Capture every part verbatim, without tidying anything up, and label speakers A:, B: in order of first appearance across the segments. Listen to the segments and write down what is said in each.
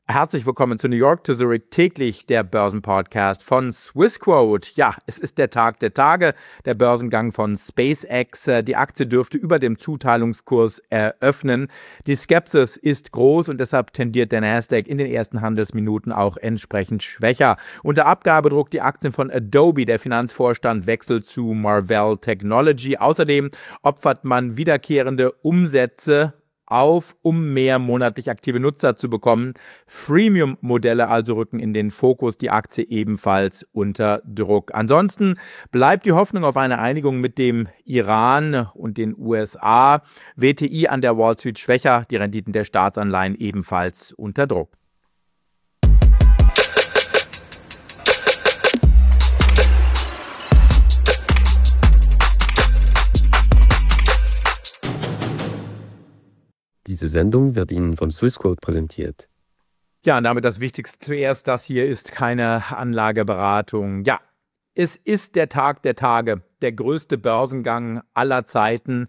A: Herzlich willkommen zu New York to Zurich täglich, der Börsenpodcast von Swissquote. Ja, es ist der Tag der Tage, der Börsengang von SpaceX. Die Aktie dürfte über dem Zuteilungskurs eröffnen. Die Skepsis ist groß und deshalb tendiert der Nasdaq in den ersten Handelsminuten auch entsprechend schwächer. Unter Abgabedruck die Aktien von Adobe. Der Finanzvorstand wechselt zu Marvell Technology. Außerdem opfert man wiederkehrende Umsätze auf, um mehr monatlich aktive Nutzer zu bekommen. Freemium-Modelle also rücken in den Fokus, die Aktie ebenfalls unter Druck. Ansonsten bleibt die Hoffnung auf eine Einigung mit dem Iran und den U S A. W T I an der Wall Street schwächer, die Renditen der Staatsanleihen ebenfalls unter Druck.
B: Diese Sendung wird Ihnen von Swissquote präsentiert.
A: Ja, und damit das Wichtigste zuerst. Das hier ist keine Anlageberatung. Ja, es ist der Tag der Tage, der größte Börsengang aller Zeiten,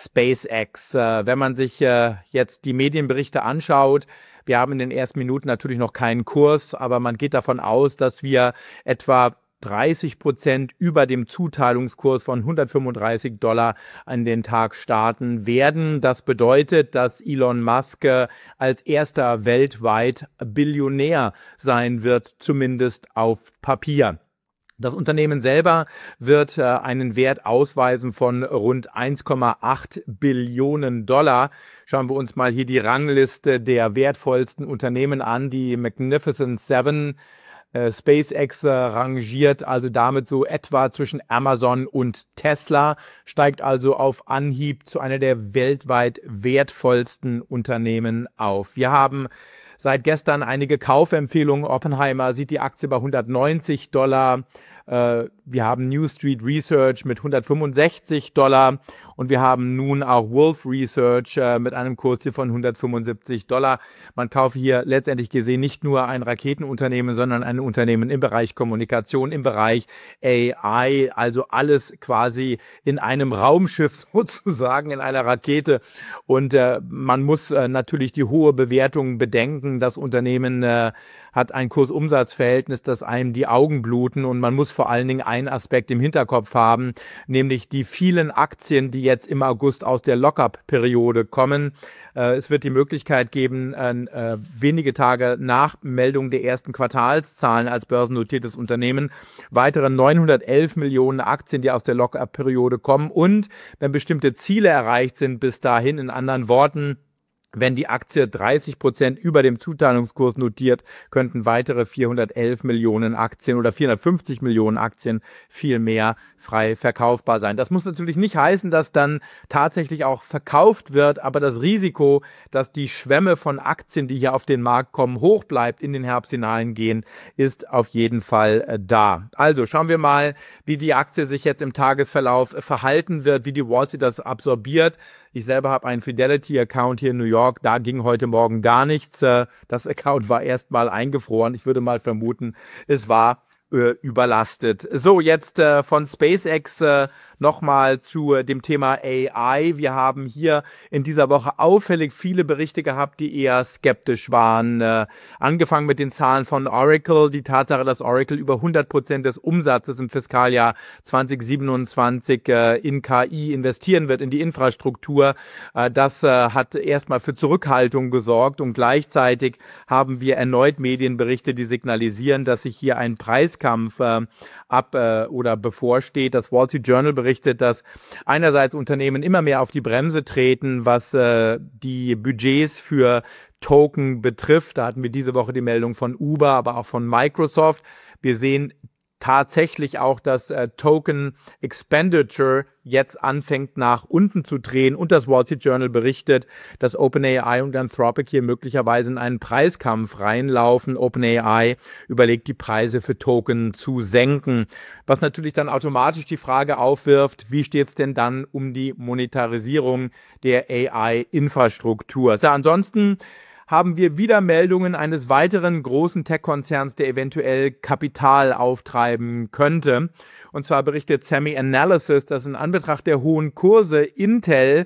A: SpaceX. Äh, wenn man sich äh, jetzt die Medienberichte anschaut, wir haben in den ersten Minuten natürlich noch keinen Kurs, aber man geht davon aus, dass wir etwa dreißig Prozent über dem Zuteilungskurs von hundertfünfunddreißig Dollar an den Tag starten werden. Das bedeutet, dass Elon Musk als erster weltweit Billionär sein wird, zumindest auf Papier. Das Unternehmen selber wird äh, einen Wert ausweisen von rund eins Komma acht Billionen Dollar. Schauen wir uns mal hier die Rangliste der wertvollsten Unternehmen an, die Magnificent Seven. Äh, SpaceX äh, rangiert also damit so etwa zwischen Amazon und Tesla, steigt also auf Anhieb zu einer der weltweit wertvollsten Unternehmen auf. Wir haben seit gestern einige Kaufempfehlungen. Oppenheimer sieht die Aktie bei hundertneunzig Dollar. Äh, wir haben New Street Research mit hundertfünfundsechzig Dollar und wir haben nun auch Wolf Research äh, mit einem Kursziel von hundertfünfundsiebzig Dollar. Man kauft hier letztendlich gesehen nicht nur ein Raketenunternehmen, sondern ein Unternehmen im Bereich Kommunikation, im Bereich A I, also alles quasi in einem Raumschiff sozusagen, in einer Rakete. Und äh, man muss äh, natürlich die hohe Bewertung bedenken. Das Unternehmen äh, hat ein Kursumsatzverhältnis, das einem die Augen bluten, und man muss vor allen Dingen einen Aspekt im Hinterkopf haben, nämlich die vielen Aktien, die jetzt im August aus der Lock-up-Periode kommen. Äh, es wird die Möglichkeit geben, äh, wenige Tage nach Meldung der ersten Quartalszahlen als börsennotiertes Unternehmen weitere neunhundertelf Millionen Aktien, die aus der Lock-up-Periode kommen, und wenn bestimmte Ziele erreicht sind bis dahin, in anderen Worten, wenn die Aktie dreißig Prozent über dem Zuteilungskurs notiert, könnten weitere vierhundertelf Millionen Aktien oder vierhundertfünfzig Millionen Aktien viel mehr frei verkaufbar sein. Das muss natürlich nicht heißen, dass dann tatsächlich auch verkauft wird, aber das Risiko, dass die Schwemme von Aktien, die hier auf den Markt kommen, hoch bleibt, in den Herbst hineingehen, ist auf jeden Fall äh, da. Also schauen wir mal, wie die Aktie sich jetzt im Tagesverlauf verhalten wird, wie die Wall Street das absorbiert. Ich selber habe einen Fidelity-Account hier in New York. Da ging heute Morgen gar nichts. Das Account war erstmal eingefroren. Ich würde mal vermuten, es war äh, überlastet. So, jetzt äh, von SpaceX äh, nochmal zu äh, dem Thema A I. Wir haben hier in dieser Woche auffällig viele Berichte gehabt, die eher skeptisch waren. Äh, angefangen mit den Zahlen von Oracle. Die Tatsache, dass Oracle über hundert Prozent des Umsatzes im Fiskaljahr zwanzig siebenundzwanzig äh, in K I investieren wird, in die Infrastruktur. Äh, das äh, hat erstmal für Zurückhaltung gesorgt, und gleichzeitig haben wir erneut Medienberichte, die signalisieren, dass sich hier ein Preiskampf äh, ab äh, oder bevorsteht. Das Wall Street Journal berichtet, dass einerseits Unternehmen immer mehr auf die Bremse treten, was äh, die Budgets für Token betrifft. Da hatten wir diese Woche die Meldung von Uber, aber auch von Microsoft. Wir sehen tatsächlich auch, dass äh, Token Expenditure jetzt anfängt nach unten zu drehen, und das Wall Street Journal berichtet, dass OpenAI und Anthropic hier möglicherweise in einen Preiskampf reinlaufen. OpenAI überlegt, die Preise für Token zu senken, was natürlich dann automatisch die Frage aufwirft, wie steht es denn dann um die Monetarisierung der A I-Infrastruktur? Ja, ansonsten haben wir wieder Meldungen eines weiteren großen Tech-Konzerns, der eventuell Kapital auftreiben könnte. Und zwar berichtet SemiAnalysis, dass in Anbetracht der hohen Kurse Intel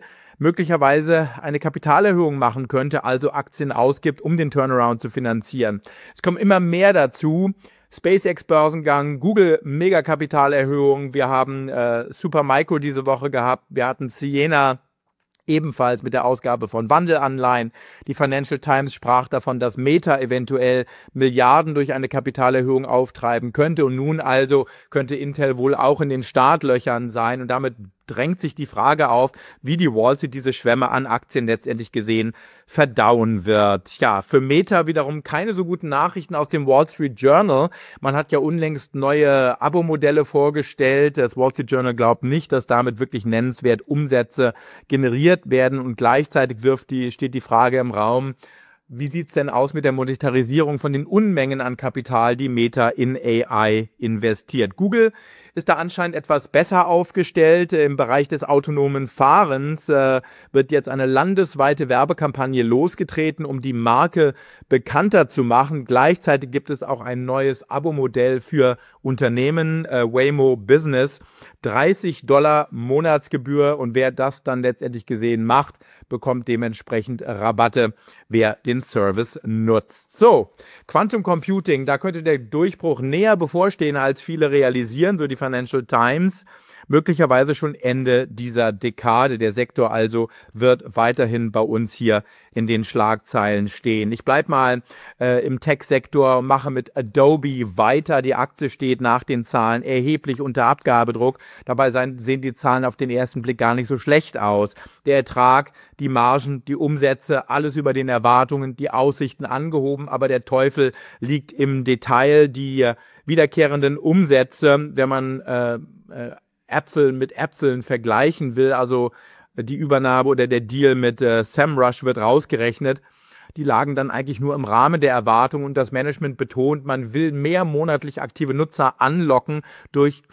A: möglicherweise eine Kapitalerhöhung machen könnte, also Aktien ausgibt, um den Turnaround zu finanzieren. Es kommen immer mehr dazu. SpaceX-Börsengang, Google Megakapitalerhöhung, wir haben äh, Supermicro diese Woche gehabt, wir hatten Ciena ebenfalls mit der Ausgabe von Wandelanleihen. Die Financial Times sprach davon, dass Meta eventuell Milliarden durch eine Kapitalerhöhung auftreiben könnte und nun also könnte Intel wohl auch in den Startlöchern sein und damit drängt sich die Frage auf, wie die Wall Street diese Schwämme an Aktien letztendlich gesehen verdauen wird. Ja, für Meta wiederum keine so guten Nachrichten aus dem Wall Street Journal. Man hat ja unlängst neue Abo-Modelle vorgestellt. Das Wall Street Journal glaubt nicht, dass damit wirklich nennenswert Umsätze generiert werden und gleichzeitig wirft die, steht die Frage im Raum, wie sieht es denn aus mit der Monetarisierung von den Unmengen an Kapital, die Meta in A I investiert? Google ist da anscheinend etwas besser aufgestellt. Im Bereich des autonomen Fahrens äh, wird jetzt eine landesweite Werbekampagne losgetreten, um die Marke bekannter zu machen. Gleichzeitig gibt es auch ein neues Abo-Modell für Unternehmen, äh, Waymo Business. dreißig Dollar Monatsgebühr und wer das dann letztendlich gesehen macht, bekommt dementsprechend Rabatte, wer den Service nutzt. So, Quantum Computing, da könnte der Durchbruch näher bevorstehen, als viele realisieren, so die Financial Times. Möglicherweise schon Ende dieser Dekade. Der Sektor also wird weiterhin bei uns hier in den Schlagzeilen stehen. Ich bleibe mal äh, im Tech-Sektor und mache mit Adobe weiter. Die Aktie steht nach den Zahlen erheblich unter Abgabedruck. Dabei sein, sehen die Zahlen auf den ersten Blick gar nicht so schlecht aus. Der Ertrag, die Margen, die Umsätze, alles über den Erwartungen, die Aussichten angehoben. Aber der Teufel liegt im Detail. Die äh, wiederkehrenden Umsätze, wenn man äh, äh, Äpfel mit Äpfeln vergleichen will, also die Übernahme oder der Deal mit äh, SEMrush wird rausgerechnet, die lagen dann eigentlich nur im Rahmen der Erwartungen und das Management betont, man will mehr monatlich aktive Nutzer anlocken durch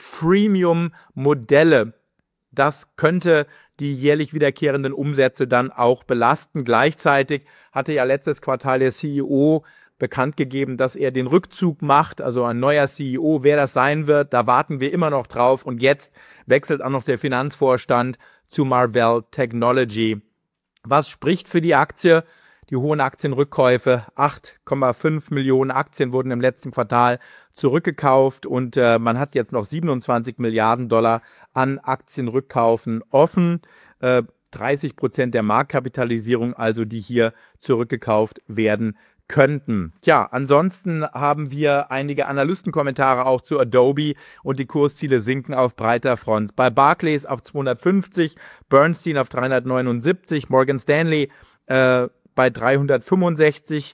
A: Freemium-Modelle. Das könnte die jährlich wiederkehrenden Umsätze dann auch belasten. Gleichzeitig hatte ja letztes Quartal der C E O bekannt gegeben, dass er den Rückzug macht, also ein neuer C E O, wer das sein wird, da warten wir immer noch drauf und jetzt wechselt auch noch der Finanzvorstand zu Marvell Technology. Was spricht für die Aktie? Die hohen Aktienrückkäufe, acht Komma fünf Millionen Aktien wurden im letzten Quartal zurückgekauft und äh, man hat jetzt noch siebenundzwanzig Milliarden Dollar an Aktienrückkaufen offen. Äh, dreißig Prozent der Marktkapitalisierung, also die hier zurückgekauft werden könnten. Ja, ansonsten haben wir einige Analystenkommentare auch zu Adobe und die Kursziele sinken auf breiter Front. Bei Barclays auf zweihundertfünfzig, Bernstein auf dreihundertneunundsiebzig, Morgan Stanley äh, bei dreihundertfünfundsechzig,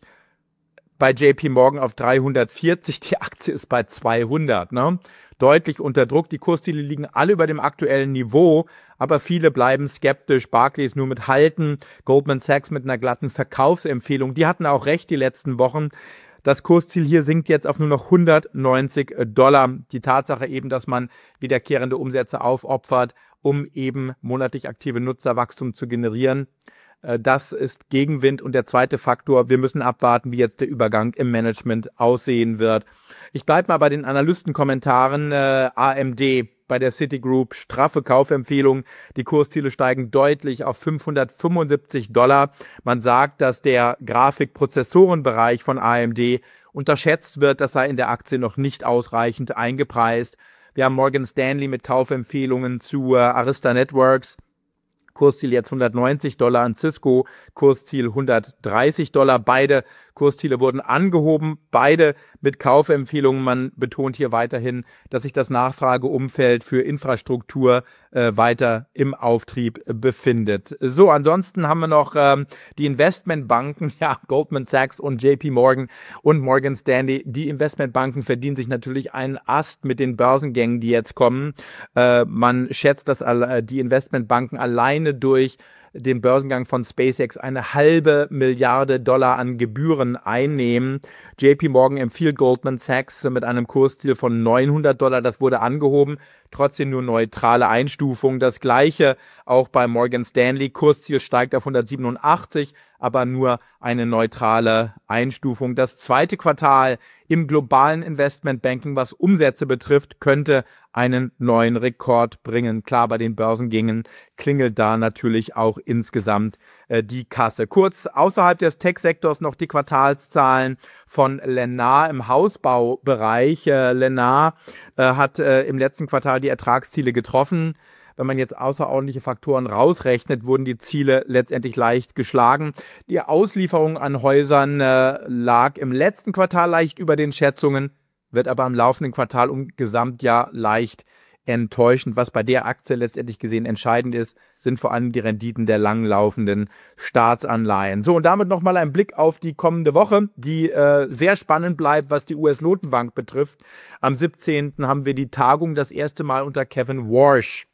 A: bei J P Morgan auf dreihundertvierzig, die Aktie ist bei zweihundert, ne? Deutlich unter Druck. Die Kursziele liegen alle über dem aktuellen Niveau, aber viele bleiben skeptisch. Barclays nur mit Halten, Goldman Sachs mit einer glatten Verkaufsempfehlung. Die hatten auch recht die letzten Wochen. Das Kursziel hier sinkt jetzt auf nur noch hundertneunzig Dollar. Die Tatsache eben, dass man wiederkehrende Umsätze aufopfert, um eben monatlich aktive Nutzerwachstum zu generieren. Das ist Gegenwind. Und der zweite Faktor, wir müssen abwarten, wie jetzt der Übergang im Management aussehen wird. Ich bleibe mal bei den Analystenkommentaren. Äh, A M D bei der Citigroup, straffe Kaufempfehlung. Die Kursziele steigen deutlich auf fünfhundertfünfundsiebzig Dollar. Man sagt, dass der Grafikprozessorenbereich von A M D unterschätzt wird. Das sei in der Aktie noch nicht ausreichend eingepreist. Wir haben Morgan Stanley mit Kaufempfehlungen zu äh, Arista Networks. Kursziel jetzt hundertneunzig Dollar, an Cisco Kursziel hundertdreißig Dollar. Beide Kursziele wurden angehoben, beide mit Kaufempfehlungen. Man betont hier weiterhin, dass sich das Nachfrageumfeld für Infrastruktur äh, weiter im Auftrieb äh, befindet. So, ansonsten haben wir noch ähm, die Investmentbanken, ja, Goldman Sachs und J P Morgan und Morgan Stanley. Die Investmentbanken verdienen sich natürlich einen Ast mit den Börsengängen, die jetzt kommen. Äh, man schätzt, dass alle, die Investmentbanken alleine durch den Börsengang von SpaceX eine halbe Milliarde Dollar an Gebühren einnehmen. J P Morgan empfiehlt Goldman Sachs mit einem Kursziel von neunhundert Dollar. Das wurde angehoben. Trotzdem nur neutrale Einstufung. Das gleiche auch bei Morgan Stanley. Kursziel steigt auf hundertsiebenundachtzig, aber nur eine neutrale Einstufung. Das zweite Quartal im globalen Investmentbanking, was Umsätze betrifft, könnte einen neuen Rekord bringen. Klar, bei den Börsengängen klingelt da natürlich auch insgesamt äh, die Kasse. Kurz außerhalb des Tech-Sektors noch die Quartalszahlen von Lennar im Hausbaubereich. Äh, Lennar äh, hat äh, im letzten Quartal die Ertragsziele getroffen. Wenn man jetzt außerordentliche Faktoren rausrechnet, wurden die Ziele letztendlich leicht geschlagen. Die Auslieferung an Häusern äh, lag im letzten Quartal leicht über den Schätzungen, wird aber im laufenden Quartal um Gesamtjahr leicht enttäuschend. Was bei der Aktie letztendlich gesehen entscheidend ist, sind vor allem die Renditen der langlaufenden Staatsanleihen. So, und damit nochmal ein Blick auf die kommende Woche, die äh, sehr spannend bleibt, was die U S-Notenbank betrifft. Am siebzehnten haben wir die Tagung, das erste Mal unter Kevin Warsh.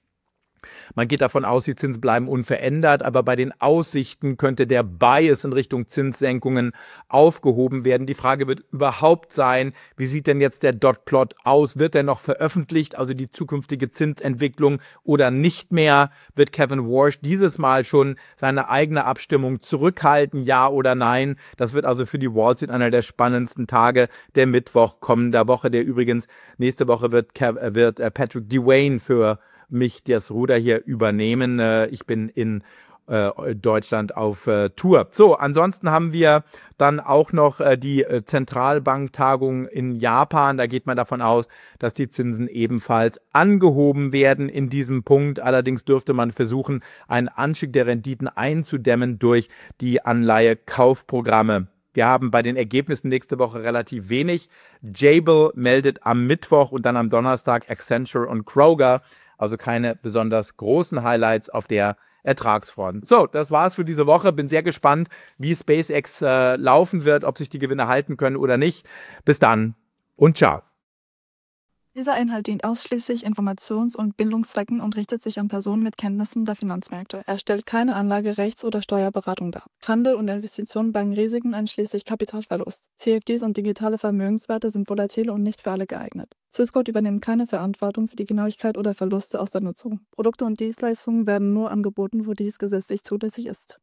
A: Man geht davon aus, die Zinsen bleiben unverändert, aber bei den Aussichten könnte der Bias in Richtung Zinssenkungen aufgehoben werden. Die Frage wird überhaupt sein, wie sieht denn jetzt der Dot-Plot aus? Wird er noch veröffentlicht, also die zukünftige Zinsentwicklung, oder nicht mehr? Wird Kevin Warsh dieses Mal schon seine eigene Abstimmung zurückhalten, ja oder nein? Das wird also für die Wall Street einer der spannendsten Tage der Mittwoch kommender Woche, der übrigens nächste Woche wird, wird Patrick Dewayne für mich das Ruder hier übernehmen. Ich bin in äh, Deutschland auf äh, Tour. So, ansonsten haben wir dann auch noch äh, die äh, Zentralbanktagung in Japan. Da geht man davon aus, dass die Zinsen ebenfalls angehoben werden in diesem Punkt. Allerdings dürfte man versuchen, einen Anstieg der Renditen einzudämmen durch die Anleihekaufprogramme. Wir haben bei den Ergebnissen nächste Woche relativ wenig. Jabil meldet am Mittwoch und dann am Donnerstag Accenture und Kroger. Also keine besonders großen Highlights auf der Ertragsfront. So, das war's für diese Woche. Bin sehr gespannt, wie SpaceX äh, laufen wird, ob sich die Gewinne halten können oder nicht. Bis dann und ciao.
C: Dieser Inhalt dient ausschließlich Informations- und Bildungszwecken und richtet sich an Personen mit Kenntnissen der Finanzmärkte. Er stellt keine Anlage-, Rechts- oder Steuerberatung dar. Handel und Investitionen bergen Risiken einschließlich Kapitalverlust. C F Ds und digitale Vermögenswerte sind volatil und nicht für alle geeignet. Swissquote übernimmt keine Verantwortung für die Genauigkeit oder Verluste aus der Nutzung. Produkte und Dienstleistungen werden nur angeboten, wo dies gesetzlich zulässig ist.